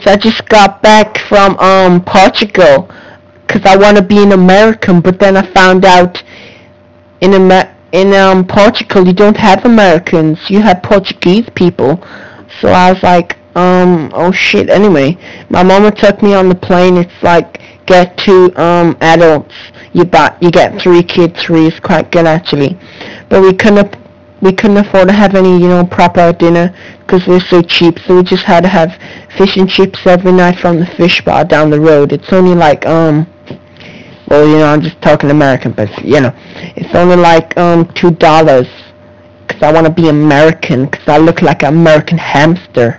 So I just got back from Portugal because I want to be an American, but then I found out in Portugal you don't have Americans, you have Portuguese people. So I was like, oh shit. Anyway, my mama took me on the plane. It's like get two adults. You get three kids free. It's quite good actually, but we couldn't afford to have any proper dinner because we're so cheap. So we just had to have fish and chips every night from the fish bar down the road. It's only like well, I'm just talking American, but it's only like $2 because I want to be American because I look like an American hamster.